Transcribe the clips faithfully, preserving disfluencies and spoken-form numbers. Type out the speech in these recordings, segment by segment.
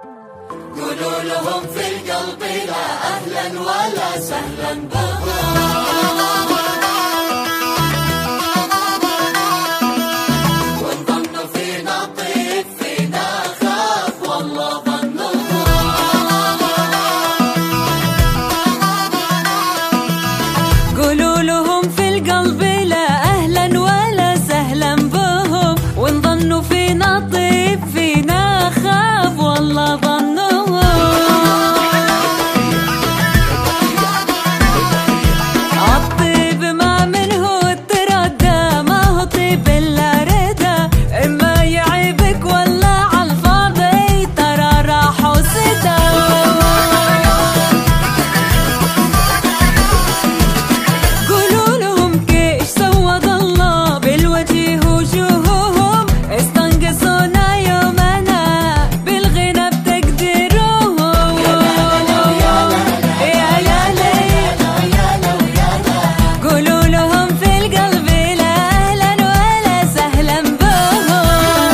قولوا لهم في القلب لا أهلا ولا سهلا بهم، وإن ظنوا فينا طيب فينا خاف والله ظنهم. قولوا لهم في القلب لا أهلا ولا سهلا بهم، وإن ظنوا فينا طيب فينا خاف والله ظنهم. الطيب ما منه التردى، ما هو طيب إلا ردا، إما يعيبك ولا عالفاضي ترى راح وسدا. قولوا لهم كيش سود الله بالوجه وجوههم، استنقصونا يومنا بالغنى بتقديرهم. يا يا ليل قولوا لهم في القلب لا أهلا ولا سهلا بهم.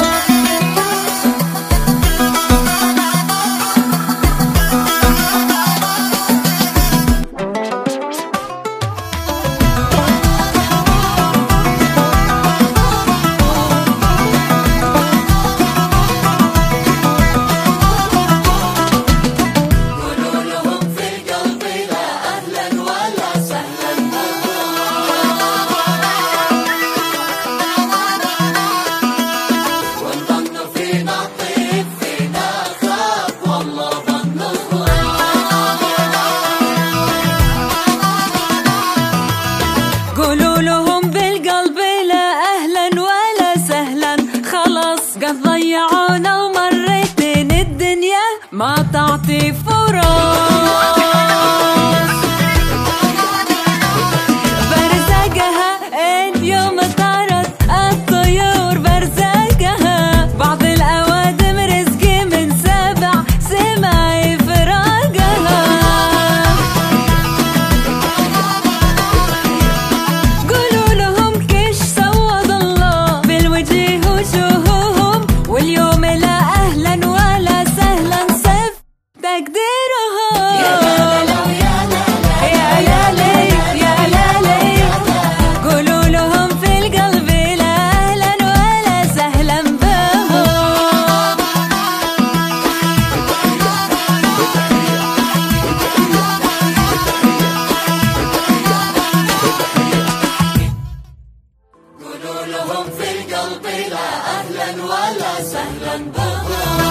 قولوا لهم في القلب لا أهلا ولا سهلا بهم، وإن ظنوا فينا طيب فينا خاف والله ظنهم. قولوا لهم بالقلب لا أهلا ولا سهلا، خلاص قد ضيعونا ومرتين الدنيا ما تعطي فرص. برزقها اليوم طارت الطيور برزقها، بعض الأوادم رزقي من سبع سما يفرقها. قولوا لهم كيش سود الله بالوجه وجوههم، واليوم لا أهلا ولا سهلا صف تقديرهم. يا يا ليل يا لا ليل قولوا لهم في القلب لا أهلا ولا سهلا بهم. قولوا لهم في القلب لا أهلا ولا سهلا بهم.